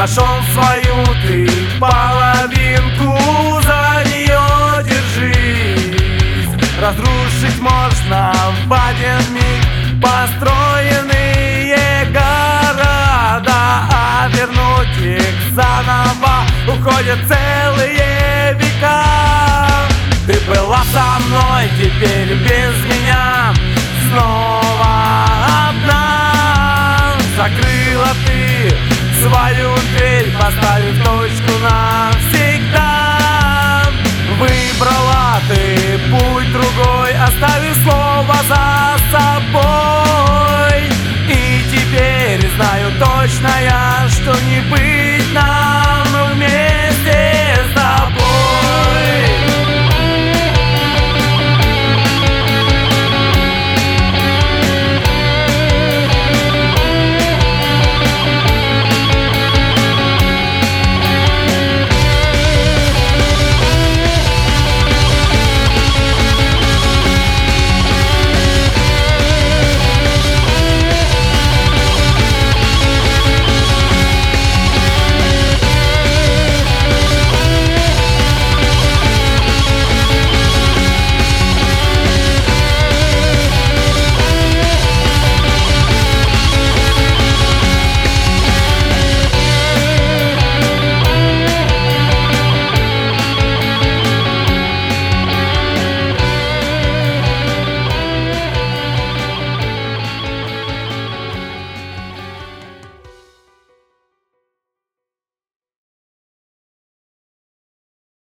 Нашел свою ты половинку, за нее держись. Разрушить можно в один миг построенные города, а вернуть их заново уходят целые века. Ты была со мной, теперь без меня снова одна. Закрыла ты свою дверь, поставив точку навсегда. Выбрала ты путь другой, оставив слово за собой. И теперь знаю точно я, что не быть